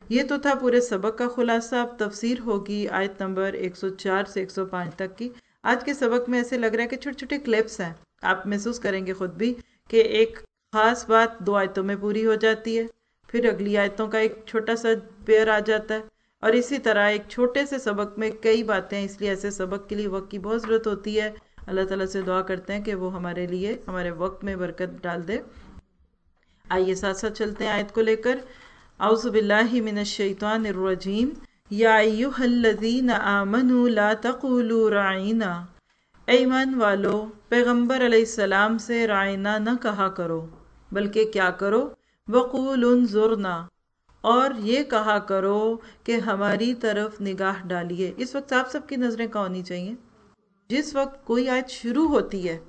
یہ تو تھا پورے سبق کا خلاصہ. اب تفسیر ہوگی آیت نمبر 104 سے 105 تک کی. آج کے سبق میں ایسے لگ رہا ہے کہ چھوٹے چھوٹے کلپس ہیں. آپ محسوس کریں گے خود بھی کہ ایک خاص بات 2 آیتوں میں پوری ہو جاتی ہے، پھر اگلی آیتوں کا ایک چھوٹا سا پیئر آ جاتا ہے، اور اسی طرح ایک چھوٹے سے سبق میں کئی باتیں. اس لیے ایسے سبق کے لیے وقت کی بہت ضرورت ہوتی ہے. اللہ تعالیٰ سے دعا کرتے ہیں کہ وہ ہمارے لیے ہمارے وقت میں برکت ڈال دے. آئیے ساتھ ساتھ چلتے ہیں آیت کو لے کر. اعوذ باللہ من الشیطان الرجیم. یا ایہا الذین آمنوا لا تقولوا رعینا. اے ایمان والو، پیغمبر علیہ السلام سے رعینا نہ کہا کرو، بلکہ کیا کرو؟ وقولوا انظرنا، اور یہ کہا کرو کہ ہماری طرف نگاہ ڈالیے. اس وقت آپ سب کی نظریں کہاں ہونی چاہیے؟ جس وقت کوئی آیت شروع ہوتی ہے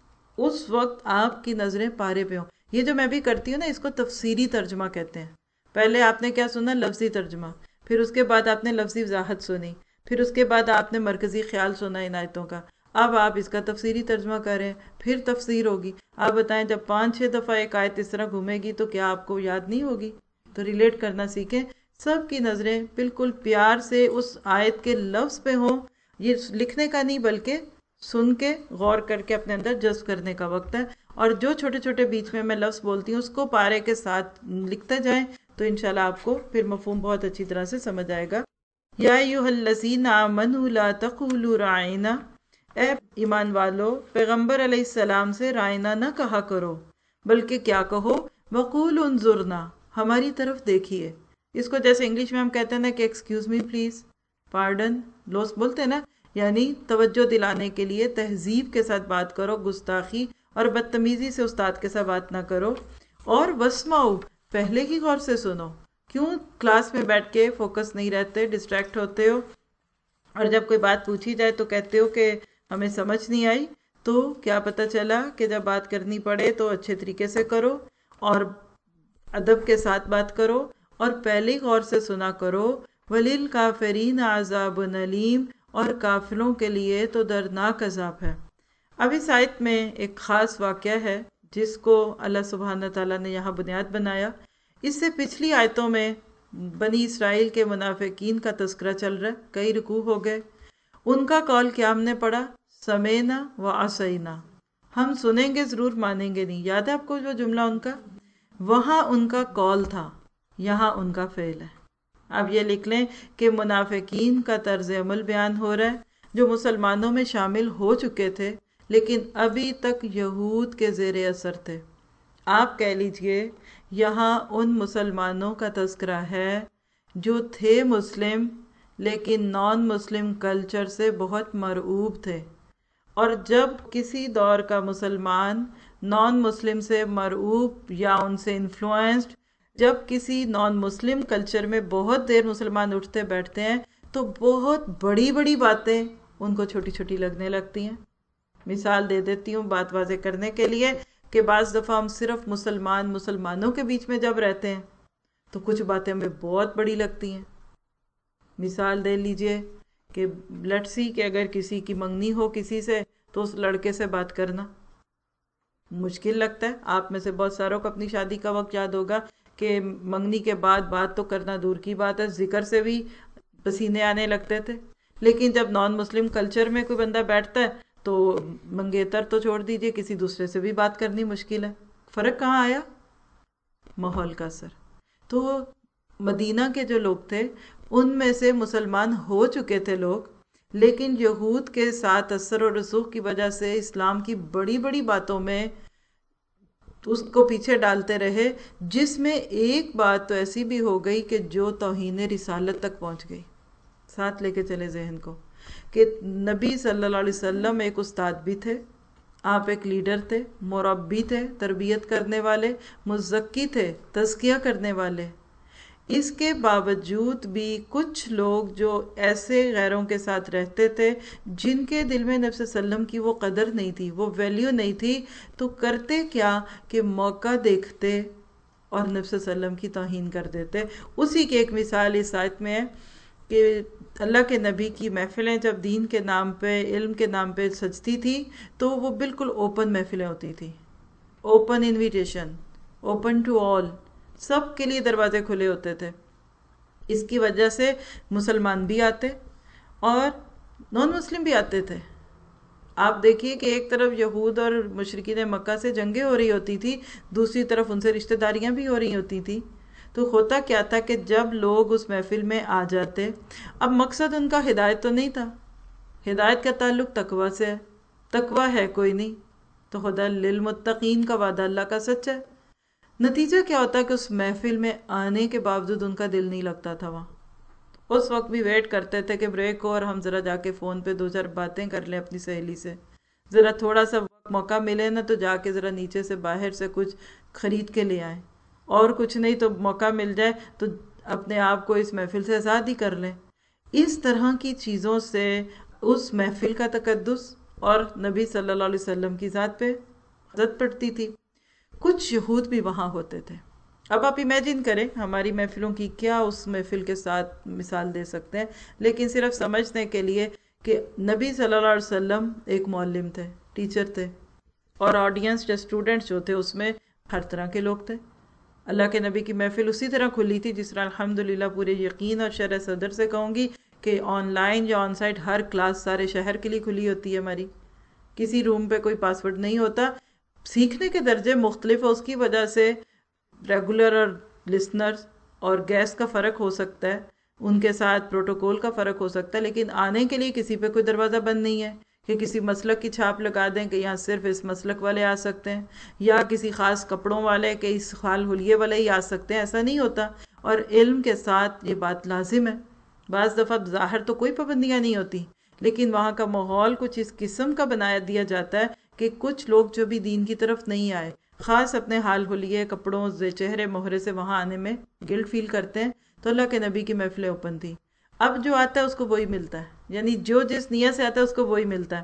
اس وقت آپ کی نظریں پارے پہ ہوں. یہ جو میں بھی کرتی ہوں نا، اس کو تفسیری ترجمہ کہتے ہیں. پہلے آپ نے کیا سنا؟ لفظی ترجمہ. پھر اس کے بعد آپ نے لفظی وضاحت سنی. پھر اس کے بعد آپ نے مرکزی خیال سنا ان آیتوں کا. اب آپ اس کا تفسیری ترجمہ کریں، پھر تفسیر ہوگی. آپ بتائیں جب 5-6 دفعہ ایک آیت اس طرح گھومے گی تو کیا آپ کو یاد نہیں ہوگی؟ تو ریلیٹ کرنا سیکھیں. سب کی نظریں بالکل پیار سے اس آیت کے لفظ پہ ہوں. یہ لکھنے کا نہیں بلکہ سن کے غور کر کے اپنے اندر جذب کرنے کا وقت ہے. اور جو چھوٹے چھوٹے بیچ میں لفظ بولتی ہوں اس کو پارے کے ساتھ لکھتے جائیں تو انشاءاللہ آپ کو پھر مفہوم بہت اچھی طرح سے سمجھ آئے گا. یا ایھا الذین آمنوا لا تقولوا رعینا. اے ایمان والو، پیغمبر علیہ السلام سے رعینا نہ کہا کرو، بلکہ کیا کہو؟ وقولوا انظرنا، ہماری طرف دیکھیے. اس کو جیسے انگلش میں ہم کہتے ہیں نا کہ ایکسکیوز می پلیز، پارڈن لوس بولتے ہیں نا، یعنی توجہ دلانے کے لیے تہذیب کے ساتھ بات کرو، گستاخی اور بدتمیزی سے استاد کے ساتھ بات نہ کرو. اور واسمعوا، پہلے ہی غور سے سنو. کیوں کلاس میں بیٹھ کے فوکس نہیں رہتے، ڈسٹریکٹ ہوتے ہو، اور جب کوئی بات پوچھی جائے تو کہتے ہو کہ ہمیں سمجھ نہیں آئی؟ تو کیا پتہ چلا کہ جب بات کرنی پڑے تو اچھے طریقے سے کرو اور ادب کے ساتھ بات کرو اور پہلے ہی غور سے سنا کرو. وَلِلْكَافِرِينَ عَذَابٌ أَلِيمٌ، اور کافروں کے لیے تو دردناک عذاب ہے. اب اس آیت میں ایک خاص واقعہ ہے جس کو اللہ سبحانہ تعالیٰ نے یہاں بنیاد بنایا. اس سے پچھلی آیتوں میں بنی اسرائیل کے منافقین کا تذکرہ چل رہا ہے. کئی رکوع ہو گئے. ان کا قول کیا ہم نے پڑھا؟ سمینا و عصینا، ہم سنیں گے ضرور، مانیں گے نہیں. یاد ہے آپ کو جو جملہ ان کا؟ وہاں ان کا قول تھا، یہاں ان کا فعل ہے. اب یہ لکھ لیں کہ منافقین کا طرز عمل بیان ہو رہا ہے جو مسلمانوں میں شامل ہو چکے تھے لیکن ابھی تک یہود کے زیر اثر تھے. آپ کہہ لیجئے یہاں ان مسلمانوں کا تذکرہ ہے جو تھے مسلم لیکن نان مسلم کلچر سے بہت مرعوب تھے. اور جب کسی دور کا مسلمان نان مسلم سے مرعوب یا ان سے انفلوئنسڈ، جب کسی نان مسلم کلچر میں بہت دیر مسلمان اٹھتے بیٹھتے ہیں تو بہت بڑی بڑی باتیں ان کو چھوٹی چھوٹی لگنے لگتی ہیں. مثال دے دیتی ہوں بات واضح کرنے کے لیے کہ بعض دفعہ ہم صرف مسلمانوں کے بیچ میں جب رہتے ہیں تو کچھ باتیں ہمیں بہت بڑی لگتی ہیں. مثال دے لیجئے کہ لیٹس سی کہ اگر کسی کی منگنی ہو کسی سے تو اس لڑکے سے بات کرنا مشکل لگتا ہے. آپ میں سے بہت ساروں کو اپنی شادی کا وقت یاد ہوگا کہ منگنی کے بعد بات تو کرنا دور کی بات ہے، ذکر سے بھی پسینے آنے لگتے تھے. لیکن جب نان مسلم کلچر میں کوئی بندہ بیٹھتا ہے تو منگیتر تو چھوڑ دیجئے، کسی دوسرے سے بھی بات کرنی مشکل ہے. فرق کہاں آیا؟ ماحول کا اثر. تو مدینہ کے جو لوگ تھے ان میں سے مسلمان ہو چکے تھے لوگ، لیکن یہود کے ساتھ اثر و رسوخ کی وجہ سے اسلام کی بڑی بڑی باتوں میں اس کو پیچھے ڈالتے رہے، جس میں ایک بات تو ایسی بھی ہو گئی کہ جو توہین رسالت تک پہنچ گئی. ساتھ لے کے چلے ذہن کو کہ نبی صلی اللہ علیہ وسلم ایک استاد بھی تھے، آپ ایک لیڈر تھے، مربی تھے، تربیت کرنے والے، مزکی تھے، تزکیہ کرنے والے. اس کے باوجود بھی کچھ لوگ جو ایسے غیروں کے ساتھ رہتے تھے جن کے دل میں نبی صلی اللہ علیہ وسلم کی وہ قدر نہیں تھی، وہ ویلیو نہیں تھی، تو کرتے کیا کہ موقع دیکھتے اور نبی صلی اللہ علیہ وسلم کی توہین کر دیتے. اسی کی ایک مثال اس آیت میں ہے کہ اللہ کے نبی کی محفلیں جب دین کے نام پہ، علم کے نام پہ سجتی تھی تو وہ بالکل اوپن محفلیں ہوتی تھی، open invitation, open to all, سب کے لیے دروازے کھلے ہوتے تھے. اس کی وجہ سے مسلمان بھی آتے اور نان مسلم بھی آتے تھے. آپ دیکھیے کہ ایک طرف یہود اور مشرکین مکہ سے جنگیں ہو رہی ہوتی تھی، دوسری طرف ان سے رشتہ داریاں بھی ہو رہی ہوتی تھی. تو ہوتا کیا تھا کہ جب لوگ اس محفل میں آ جاتے، اب مقصد ان کا ہدایت تو نہیں تھا، ہدایت کا تعلق تقوی سے ہے، تقوی ہے کوئی نہیں، تو خدا للمتقین کا وعدہ اللہ کا سچ ہے. نتیجہ کیا ہوتا ہے کہ اس محفل میں آنے کے باوجود ان کا دل نہیں لگتا تھا وہاں. اس وقت بھی ویٹ کرتے تھے کہ بریک ہو اور ہم ذرا جا کے فون پہ 2 4 باتیں کر لیں اپنی سہیلی سے، ذرا تھوڑا سا موقع ملے نا تو جا کے ذرا نیچے سے باہر سے کچھ خرید کے لے آئیں، اور کچھ نہیں تو موقع مل جائے تو اپنے آپ کو اس محفل سے آزاد ہی کر لیں. اس طرح کی چیزوں سے اس محفل کا تقدس اور نبی صلی اللہ علیہ وسلم کی ذات پہ زد پڑتی تھی. کچھ یہود بھی وہاں ہوتے تھے. اب آپ امیجن کریں ہماری محفلوں کی کیا اس محفل کے ساتھ مثال دے سکتے ہیں، لیکن صرف سمجھنے کے لیے کہ نبی صلی اللہ علیہ وسلم ایک معلم تھے، ٹیچر تھے، اور آڈینس یا اسٹوڈنٹس جو تھے اس میں ہر طرح کے لوگ تھے. اللہ کے نبی کی محفل اسی طرح کھلی تھی جس طرح الحمدللہ پورے یقین اور شرح صدر سے کہوں گی کہ آن لائن یا آن سائٹ ہر کلاس سارے شہر کے لیے کھلی ہوتی ہے ہماری. کسی روم پہ کوئی پاسورڈ نہیں ہوتا. سیکھنے کے درجے مختلف ہے، اس کی وجہ سے ریگولر اور لسنرز اور گیسٹ کا فرق ہو سکتا ہے، ان کے ساتھ پروٹوکول کا فرق ہو سکتا ہے، لیکن آنے کے لیے کسی پہ کوئی دروازہ بند نہیں ہے کہ کسی مسلک کی چھاپ لگا دیں کہ یہاں صرف اس مسلک والے آ سکتے ہیں، یا کسی خاص کپڑوں والے کہ اس خال حلیے والے ہی آ سکتے ہیں. ایسا نہیں ہوتا. اور علم کے ساتھ یہ بات لازم ہے. بعض دفعہ ظاہر تو کوئی پابندیاں نہیں ہوتی، لیکن وہاں کا ماحول کچھ اس قسم کا بنایا دیا جاتا ہے کہ کچھ لوگ جو بھی دین کی طرف نہیں آئے، خاص اپنے حال حلیے کپڑوں چہرے مہرے سے وہاں آنے میں گلٹ فیل کرتے ہیں. تو اللہ کے نبی کی محفلیں اوپن تھی. اب جو آتا ہے اس کو وہی ملتا ہے، یعنی جو جس نیت سے آتا ہے اس کو وہی ملتا ہے.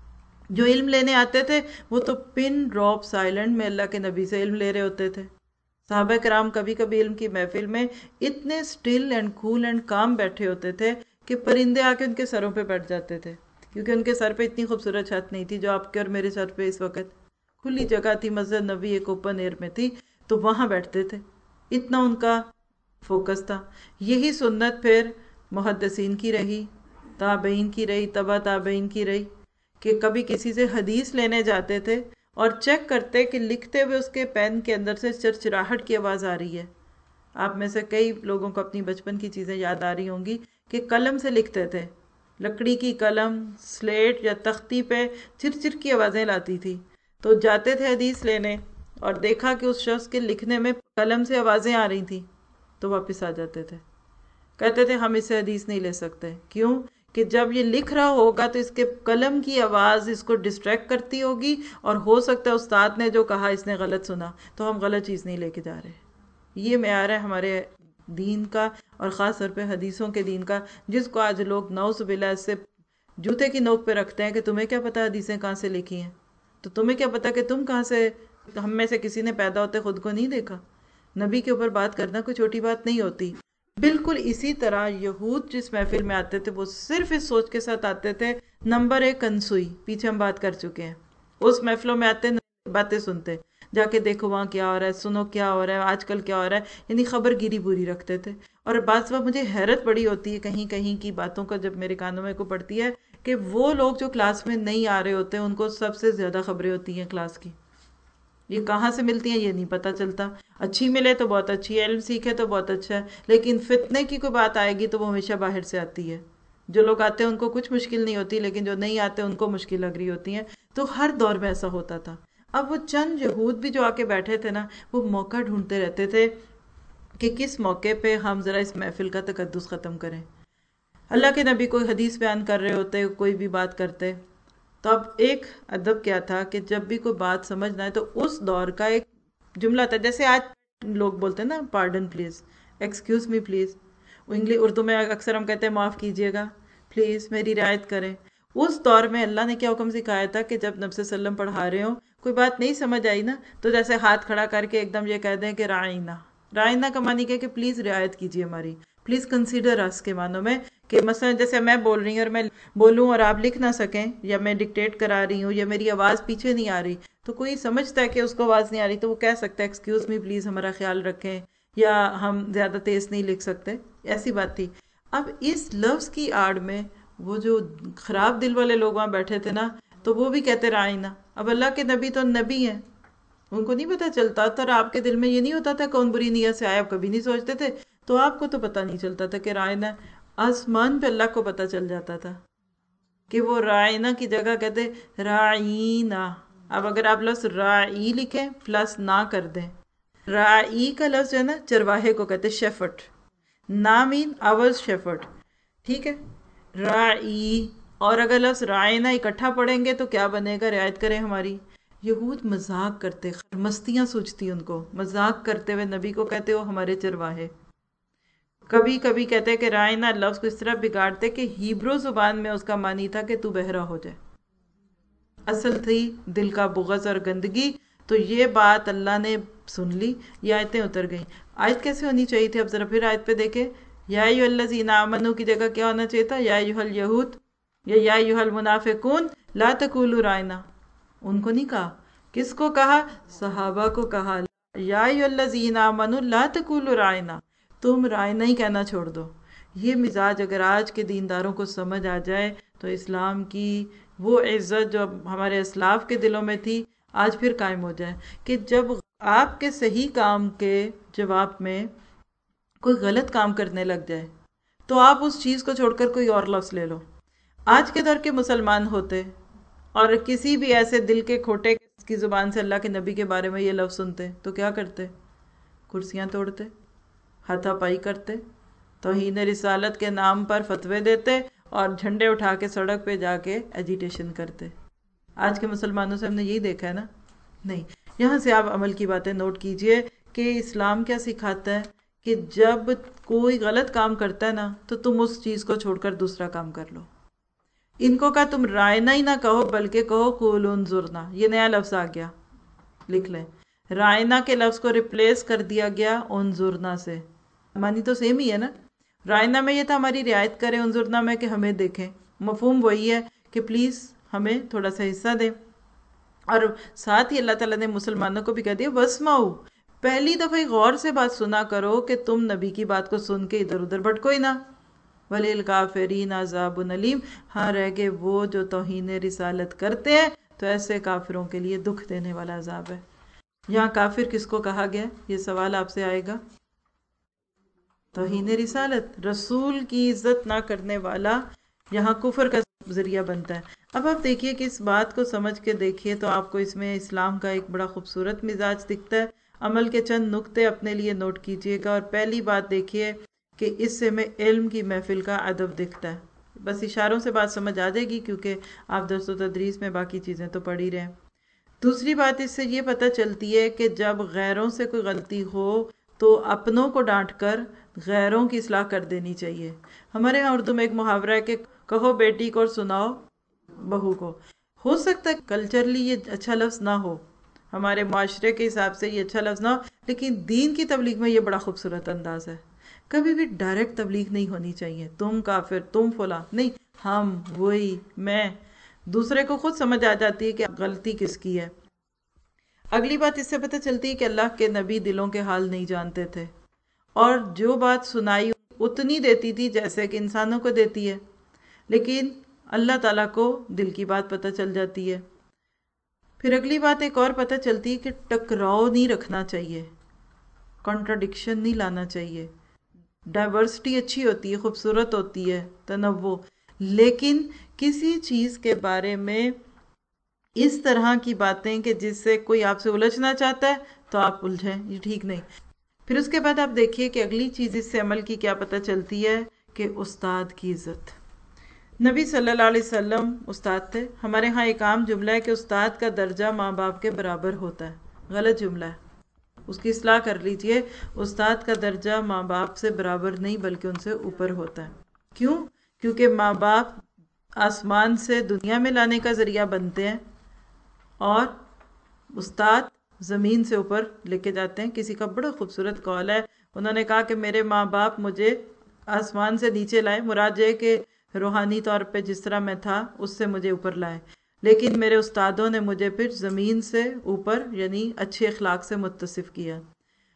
جو علم لینے آتے تھے وہ تو پن ڈراپ سائلنٹ میں اللہ کے نبی سے علم لے رہے ہوتے تھے. صحابہ کرام کبھی کبھی علم کی محفل میں اتنے still and cool and calm بیٹھے ہوتے تھے کہ پرندے آ کے ان کے سروں پہ بیٹھ جاتے تھے، کیونکہ ان کے سر پہ اتنی خوبصورت چھت نہیں تھی جو آپ کے اور میرے سر پہ اس وقت. کھلی جگہ تھی، مسجد نبی ایک اوپن ایئر میں تھی، تو وہاں بیٹھتے تھے. اتنا ان کا فوکس تھا. یہی سنت پھر محدثین کی رہی، تابعین کی رہی، تبع تابعین کی رہی، کہ کبھی کسی سے حدیث لینے جاتے تھے اور چیک کرتے کہ لکھتے ہوئے اس کے پین کے اندر سے چرچراہٹ کی آواز آ رہی ہے. آپ میں سے کئی لوگوں کو اپنی بچپن کی چیزیں یاد آ رہی ہوں گی کہ قلم سے لکھتے تھے، لکڑی کی قلم سلیٹ یا تختی پہ چر کی آوازیں لاتی تھی. تو جاتے تھے حدیث لینے اور دیکھا کہ اس شخص کے لکھنے میں قلم سے آوازیں آ رہی تھیں تو واپس آ جاتے تھے. کہتے تھے ہم اس سے حدیث نہیں لے سکتے. کیوں؟ کہ جب یہ لکھ رہا ہوگا تو اس کے قلم کی آواز اس کو ڈسٹریکٹ کرتی ہوگی، اور ہو سکتا ہے استاد نے جو کہا اس نے غلط سنا، تو ہم غلط چیز نہیں لے کے جا رہے. یہ معیار ہے ہمارے دین کا، اور خاص طور پہ حدیثوں کے دین کا، جس کو آج لوگ نعوذ باللہ سے جوتے کی نوک پہ رکھتے ہیں کہ تمہیں کیا پتا حدیثیں کہاں سے لکھی ہیں، تو تمہیں کیا پتا کہ تم کہاں سے. ہم میں سے کسی نے پیدا ہوتے خود کو نہیں دیکھا. نبی کے اوپر بات کرنا کوئی چھوٹی بات نہیں ہوتی. بالکل اسی طرح یہود جس محفل میں آتے تھے وہ صرف اس سوچ کے ساتھ آتے تھے، نمبر 1 کنسوئی، پیچھے ہم بات کر چکے ہیں. اس محفلوں میں آتے باتیں سنتے، جا کے دیکھو وہاں کیا ہو رہا ہے، سنو کیا ہو رہا ہے، آج کل کیا ہو رہا ہے، یعنی خبر گیری پوری رکھتے تھے. اور بعض وقت مجھے حیرت بڑی ہوتی ہے کہیں کہیں کی باتوں کا جب میرے کانوں میں کو پڑتی ہے کہ وہ لوگ جو کلاس میں نہیں آ رہے ہوتے ان کو سب سے زیادہ خبریں ہوتی ہیں کلاس کی. یہ کہاں سے ملتی ہیں یہ نہیں پتہ چلتا. اچھی ملے تو بہت اچھی ہے، علم سیکھے تو بہت اچھا ہے، لیکن فتنے کی کوئی بات آئے گی تو وہ ہمیشہ باہر سے آتی ہے. جو لوگ آتے ہیں ان کو کچھ مشکل نہیں ہوتی، لیکن جو نہیں آتے ان کو مشکل لگ رہی ہوتی ہیں. تو ہر دور میں ایسا ہوتا تھا. اب وہ چند یہود بھی جو آ کے بیٹھے تھے نا، وہ موقع ڈھونڈتے رہتے تھے کہ کس موقع پہ ہم ذرا اس محفل کا تقدس ختم کریں. اللہ کے نبی کوئی حدیث بیان کر رہے ہوتے، کوئی بھی بات کرتے، تو اب ایک ادب کیا تھا کہ جب بھی کوئی بات سمجھنا ہے تو اس دور کا ایک جملہ تھا. جیسے آج لوگ بولتے ہیں نا pardon please, excuse me please. Urdu میں اکثر ہم کہتے ہیں معاف کیجیے گا، پلیز میری رعایت کریں. اس دور میں اللہ نے کیا حکم سکھایا تھا کہ جب نبی صلی اللہ علیہ وسلم پڑھا رہے ہوں، کوئی بات نہیں سمجھ آئی نا، تو جیسے ہاتھ کھڑا کر کے ایک دم یہ کہہ دیں کہ رائنا. رائنا کا معنی کہ پلیز رعایت کیجیے ہماری، پلیز کنسیڈر اس کے معنوں میں کہ مثلا جیسے میں بول رہی ہوں اور میں بولوں اور آپ لکھ نہ سکیں، یا میں ڈکٹیٹ کرا رہی ہوں یا میری آواز پیچھے نہیں آ رہی، تو کوئی سمجھتا ہے کہ اس کو آواز نہیں آ رہی تو وہ کہہ سکتا ہے ایکسکیوز می پلیز ہمارا خیال رکھیں، یا ہم زیادہ تیز نہیں لکھ سکتے، ایسی بات تھی۔ اب اس لفظ کی آڑ میں وہ جو خراب دل والے لوگ وہاں بیٹھے تھے نا، تو وہ بھی کہتے رائنا۔ اب اللہ کے نبی تو نبی ہیں، ان کو نہیں پتا چلتا تھا، اور آپ کے دل میں یہ نہیں ہوتا تھا کون بری نیت سے آیا، آپ کبھی نہیں سوچتے تھے، تو آپ کو تو پتا نہیں چلتا تھا کہ رائنا۔ آسمان پہ اللہ کو پتا چل جاتا تھا کہ وہ رائنا کی جگہ کہتے رائینا۔ اب اگر آپ لفظ رائی لکھیں پلس نہ کر دیں، رائی کا لفظ جو ہے نا چرواہے کو کہتے شیفٹ، نا مین آورز شیفٹ، ٹھیک ہے، رائی۔ اور اگر لفظ رائنا اکٹھا پڑھیں گے تو کیا بنے گا؟ رعایت کریں ہماری۔ یہود مذاق کرتے، مستیاں سوچتی ان کو، مذاق کرتے ہوئے نبی کو کہتے ہو ہمارے چرواہے۔ کبھی کبھی کہتے کہ رائنا لفظ کو اس طرح بگاڑتے کہ ہیبرو زبان میں اس کا معنی تھا کہ تو بہرا ہو جائے، اصل تھی دل کا بغض اور گندگی۔ تو یہ بات اللہ نے سن لی، یہ آیتیں اتر گئیں۔ آیت کیسے ہونی چاہیے تھی؟ اب ذرا پھر آیت پہ دیکھیں، یا ایھا الذین آمنوا کی جگہ کیا ہونا چاہیے تھا؟ یا ایھا الیہود یا ایھا المنافقون لا تقولوا رائنا۔ ان کو نہیں کہا، کس کو کہا؟ صحابہ کو کہا، یا ایھا الذین آمنوا لا تقولوا رائنا، تم رائنا ہی کہنا چھوڑ دو۔ یہ مزاج اگر آج کے دینداروں کو سمجھ آ جائے تو اسلام کی وہ عزت جو ہمارے اسلاف کے دلوں میں تھی آج پھر قائم ہو جائے، کہ جب آپ کے صحیح کام کے جواب میں کوئی غلط کام کرنے لگ جائے تو آپ اس چیز کو چھوڑ کر کوئی اور لفظ لے لو۔ آج کے دور کے مسلمان ہوتے اور کسی بھی ایسے دل کے کھوٹے کی زبان سے اللہ کے نبی کے بارے میں یہ لفظ سنتے تو کیا کرتے؟ کرسیاں توڑتے، ہاتھا پائی کرتے، توہین رسالت کے نام پر فتوے دیتے، اور جھنڈے اٹھا کے سڑک پہ جا کے ایجیٹیشن کرتے۔ آج کے مسلمانوں سے ہم نے یہی دیکھا ہے نا؟ نہیں۔ یہاں سے آپ عمل کی باتیں نوٹ کیجئے کہ اسلام کیا سکھاتا ہے کہ جب کوئی غلط کام کرتا ہے نا تو تم اس چیز کو چھوڑ کر دوسرا کام کر لو۔ ان کو کہا تم رائنا ہی نہ کہو بلکہ کہو قولوا انظرنا، یہ نیا لفظ آ گیا، لکھ لیں۔ رائنا کے لفظ کو ریپلیس کر دیا گیا انظرنا سے، معنی تو سیم ہی ہے نا۔ رائنا میں یہ تھا ہماری رعایت کریں، انظرنا میں کہ ہمیں دیکھیں، مفہوم وہی ہے کہ پلیز ہمیں تھوڑا سا حصہ دیں۔ اور ساتھ ہی اللہ تعالیٰ نے مسلمانوں کو بھی کہہ دیا وَاسْمَعُوا، پہلی دفعہ غور سے بات سنا کرو کہ تم نبی کی بات کو سن کے ادھر ادھر بھٹکو ہی نہ۔ وَلِلْكَافِرِينَ عَذَابٌ أَلِيمٌ، ہاں رہ گئے وہ جو توہین رسالت کرتے ہیں تو ایسے کافروں کے لیے دکھ دینے والا عذاب ہے۔ یہاں کافر کس کو کہا گیا؟ یہ سوال آپ سے آئے گا۔ توہین رسالت، رسول کی عزت نہ کرنے والا یہاں کفر کا ذریعہ بنتا ہے۔ اب آپ دیکھیے کہ اس بات کو سمجھ کے دیکھیے تو آپ کو اس میں اسلام کا ایک بڑا خوبصورت مزاج دکھتا ہے۔ عمل کے چند نقطے اپنے لیے نوٹ کیجئے گا، اور پہلی بات دیکھیے کہ اس سے میں علم کی محفل کا ادب دکھتا ہے۔ بس اشاروں سے بات سمجھ آ جائے گی کیونکہ آپ درس و تدریس میں باقی چیزیں تو پڑھ ہی رہے ہیں۔ دوسری بات اس سے یہ پتہ چلتی ہے کہ جب غیروں سے کوئی غلطی ہو تو اپنوں کو ڈانٹ کر غیروں کی اصلاح کر دینی چاہیے۔ ہمارے ہاں اردو میں ایک محاورہ ہے کہ کہو بیٹی کو اور سناؤ بہو کو۔ ہو سکتا ہے کلچرلی یہ اچھا لفظ نہ ہو، ہمارے معاشرے کے حساب سے یہ اچھا لفظ نہ ہو، لیکن دین کی تبلیغ میں یہ بڑا خوبصورت انداز ہے۔ کبھی بھی ڈائریکٹ تبلیغ نہیں ہونی چاہیے، تم کافر، تم فلاں، نہیں، ہم، وہی، میں، دوسرے کو خود سمجھ آ جاتی ہے کہ غلطی کس کی ہے۔ اگلی بات اس سے پتہ چلتی ہے کہ اللہ کے نبی دلوں کے حال نہیں جانتے تھے، اور جو بات سنائی اتنی دیتی تھی جیسے کہ انسانوں کو دیتی ہے، لیکن اللہ تعالیٰ کو دل کی بات پتہ چل جاتی ہے۔ پھر اگلی بات ایک اور پتہ چلتی ہے کہ ٹکراؤ نہیں رکھنا چاہیے، کنٹراڈکشن نہیں لانا چاہیے۔ ڈائیورسٹی اچھی ہوتی ہے، خوبصورت ہوتی ہے، تنوع، لیکن کسی چیز کے بارے میں اس طرح کی باتیں کہ جس سے کوئی آپ سے الجھنا چاہتا ہے تو آپ الجھیں، یہ ٹھیک نہیں۔ پھر اس کے بعد آپ دیکھیے کہ اگلی چیز اس سے عمل کی کیا پتہ چلتی ہے کہ استاد کی عزت۔ نبی صلی اللہ علیہ وسلم استاد تھے۔ ہمارے ہاں ایک عام جملہ ہے کہ استاد کا درجہ ماں باپ کے برابر ہوتا ہے، غلط جملہ ہے، اس کی اصلاح کر لیجئے۔ استاد کا درجہ ماں باپ سے برابر نہیں بلکہ ان سے اوپر ہوتا ہے۔ کیوں؟ کیونکہ ماں باپ آسمان سے دنیا میں لانے کا ذریعہ بنتے ہیں اور استاد زمین سے اوپر لے کے جاتے ہیں۔ کسی کا بڑا خوبصورت قول ہے، انہوں نے کہا کہ میرے ماں باپ مجھے آسمان سے نیچے لائے، مراد یہ کہ روحانی طور پہ جس طرح میں تھا اس سے مجھے اوپر لائے، لیکن میرے استادوں نے مجھے پھر زمین سے اوپر یعنی اچھے اخلاق سے متصف کیا۔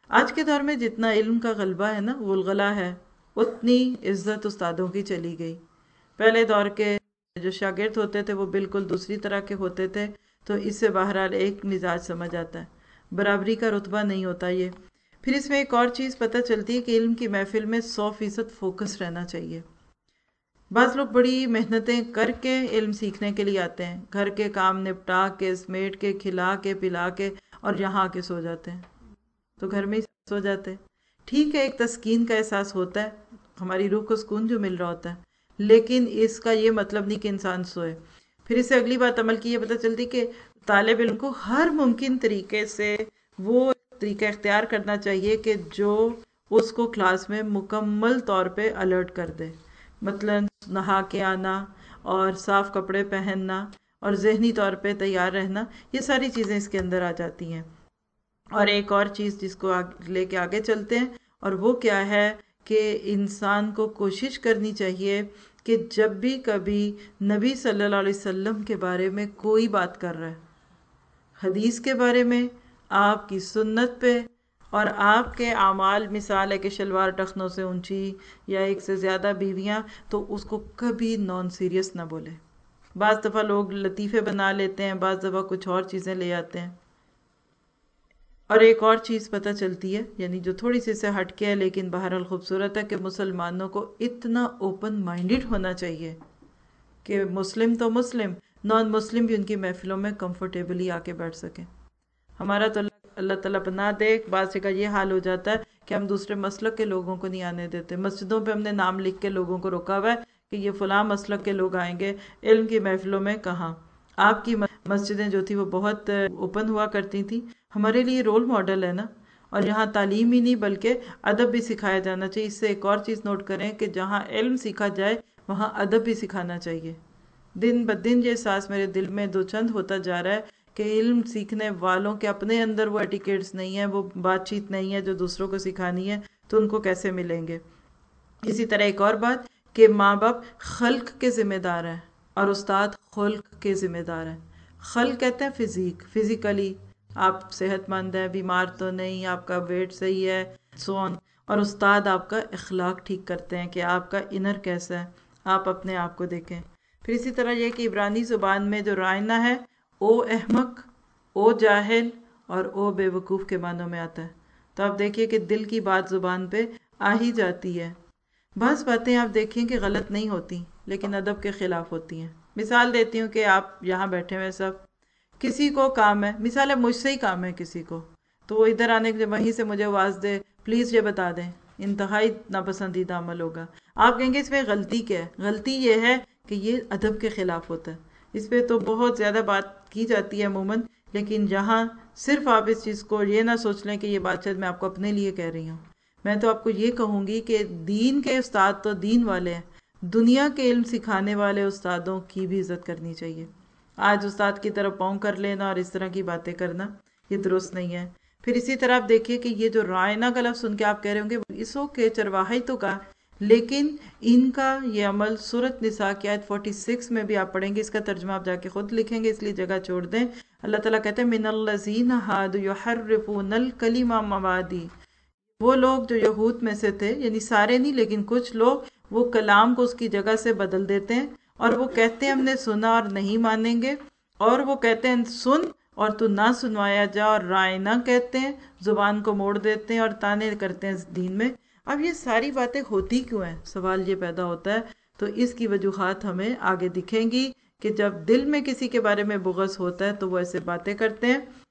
آج کے دور میں جتنا علم کا غلبہ ہے نا، غلغلہ ہے، اتنی عزت استادوں کی چلی گئی۔ پہلے دور کے جو شاگرد ہوتے تھے وہ بالکل دوسری طرح کے ہوتے تھے، تو اس سے بہرحال ایک مزاج سمجھ آتا ہے، برابری کا رتبہ نہیں ہوتا یہ۔ پھر اس میں ایک اور چیز پتہ چلتی ہے کہ علم کی محفل میں 100% فوکس رہنا چاہیے۔ بعض لوگ بڑی محنتیں کر کے علم سیکھنے کے لیے آتے ہیں، گھر کے کام نپٹا کے، سمیٹ کے، کھلا کے، پلا کے، اور یہاں آ کے سو جاتے ہیں، تو گھر میں ہی سو جاتے ہیں۔ ٹھیک ہے، ایک تسکین کا احساس ہوتا ہے، ہماری روح کو سکون جو مل رہا ہوتا ہے، لیکن اس کا یہ مطلب نہیں کہ انسان سوئے۔ پھر اس سے اگلی بات عمل کی یہ پتہ چلتی کہ طالب علم کو ہر ممکن طریقے سے وہ طریقہ اختیار کرنا چاہیے کہ جو اس کو کلاس میں مکمل طور پہ الرٹ کر دے، مثلا نہا کے آنا اور صاف کپڑے پہننا اور ذہنی طور پہ تیار رہنا، یہ ساری چیزیں اس کے اندر آ جاتی ہیں۔ اور ایک اور چیز جس کو لے کے آگے چلتے ہیں، اور وہ کیا ہے کہ انسان کو کوشش کرنی چاہیے کہ جب بھی کبھی نبی صلی اللہ علیہ وسلم کے بارے میں کوئی بات کر رہا ہے، حدیث کے بارے میں، آپ کی سنت پہ، اور آپ کے اعمال، مثال ہے کہ شلوار ٹخنوں سے اونچی یا ایک سے زیادہ بیویاں، تو اس کو کبھی نان سیریس نہ بولے۔ بعض دفعہ لوگ لطیفے بنا لیتے ہیں، بعض دفعہ کچھ اور چیزیں لے آتے ہیں۔ اور ایک اور چیز پتہ چلتی ہے، یعنی جو تھوڑی سی سے ہٹ کے ہے لیکن بہرحال خوبصورت ہے، کہ مسلمانوں کو اتنا اوپن مائنڈڈ ہونا چاہیے کہ مسلم تو مسلم، نان مسلم بھی ان کی محفلوں میں کمفرٹیبلی آ کے بیٹھ سکیں۔ ہمارا تو اللہ تعالیٰ پناہ دے، بعض جگہ یہ حال ہو جاتا ہے کہ ہم دوسرے مسلک کے لوگوں کو نہیں آنے دیتے، مسجدوں پہ ہم نے نام لکھ کے لوگوں کو روکا ہوا ہے کہ یہ فلاں مسلک کے لوگ آئیں گے علم کی محفلوں میں۔ کہاں آپ کی مسجدیں جو تھی وہ بہت اوپن ہوا کرتی تھیں، ہمارے لیے رول ماڈل ہے نا۔ اور یہاں تعلیم ہی نہیں بلکہ ادب بھی سکھایا جانا چاہیے۔ اس سے ایک اور چیز نوٹ کریں کہ جہاں علم سیکھا جائے وہاں ادب بھی سکھانا چاہیے۔ دن بدن یہ احساس میرے دل میں دو چند ہوتا جا رہا ہے کہ علم سیکھنے والوں کے اپنے اندر وہ ایٹیکیٹس نہیں ہیں، وہ بات چیت نہیں ہے جو دوسروں کو سکھانی ہے، تو ان کو کیسے ملیں گے۔ اسی طرح ایک اور بات کہ ماں باپ خلق کے ذمہ دار ہیں اور استاد خلق کے ذمہ دار ہیں۔ خلق کہتے ہیں فزیکلی، آپ صحت مند ہیں، بیمار تو نہیں، آپ کا ویٹ صحیح ہے، سو آن۔ اور استاد آپ کا اخلاق ٹھیک کرتے ہیں کہ آپ کا انر کیسا ہے، آپ اپنے آپ کو دیکھیں۔ پھر اسی طرح یہ کہ عبرانی زبان میں جو رائنا ہے، او احمق، او جاہل اور او بے وقوف کے معنوں میں آتا ہے۔ تو آپ دیکھیے کہ دل کی بات زبان پہ آ ہی جاتی ہے۔ بعض باتیں آپ دیکھیں کہ غلط نہیں ہوتی لیکن ادب کے خلاف ہوتی ہیں۔ مثال دیتی ہوں کہ آپ یہاں بیٹھے ہوئے سب، کسی کو کام ہے، مثال ہے مجھ سے ہی کام ہے کسی کو، تو وہ ادھر آنے کے وہیں سے مجھے آواز دے، پلیز یہ بتا دیں، انتہائی ناپسندیدہ عمل ہوگا۔ آپ کہیں گے اس میں غلطی کیا ہے؟ غلطی یہ ہے کہ یہ ادب کے خلاف ہوتا ہے۔ اس پہ تو بہت زیادہ بات کی جاتی ہے عموماً، لیکن یہاں صرف آپ اس چیز کو یہ نہ سوچ لیں کہ یہ بات شاید میں آپ کو اپنے لیے کہہ رہی ہوں۔ میں تو آپ کو یہ کہوں گی کہ دین کے استاد تو دین والے ہیں، دنیا کے علم سکھانے والے استادوں کی بھی عزت کرنی چاہیے۔ آج استاد کی طرف پاؤں کر لینا اور اس طرح کی باتیں کرنا یہ درست نہیں ہے۔ پھر اسی طرح آپ دیکھیے کہ یہ جو رائنا کا لفظ سن کے آپ کہہ رہے ہوں گے اس کے چرواہا ہی تو کہا، لیکن ان کا یہ عمل سورۃ نساء کی آیت 46 میں بھی آپ پڑھیں گے، اس کا ترجمہ آپ جا کے خود لکھیں گے، اس لیے جگہ چھوڑ دیں۔ اللہ تعالیٰ کہتے ہیں من الذین ھادوا یحرفون الکلم عن مواضعہ، وہ لوگ جو یہود میں سے تھے، یعنی سارے نہیں لیکن کچھ لوگ، وہ کلام کو اس کی جگہ سے بدل دیتے ہیں، اور وہ کہتے ہیں ہم نے سنا اور نہیں مانیں گے، اور وہ کہتے ہیں سن اور تو نہ سنوایا جا، اور رائے نہ کہتے ہیں، زبان کو موڑ دیتے ہیں اور طعنے کرتے ہیں دین میں۔ اب یہ ساری باتیں ہوتی کیوں ہیں؟ سوال یہ پیدا ہوتا ہے۔ تو اس کی وجوہات ہمیں آگے دکھیں گی کہ جب دل میں کسی کے بارے میں بغض ہوتا ہے تو وہ ایسے باتیں کرتے ہیں،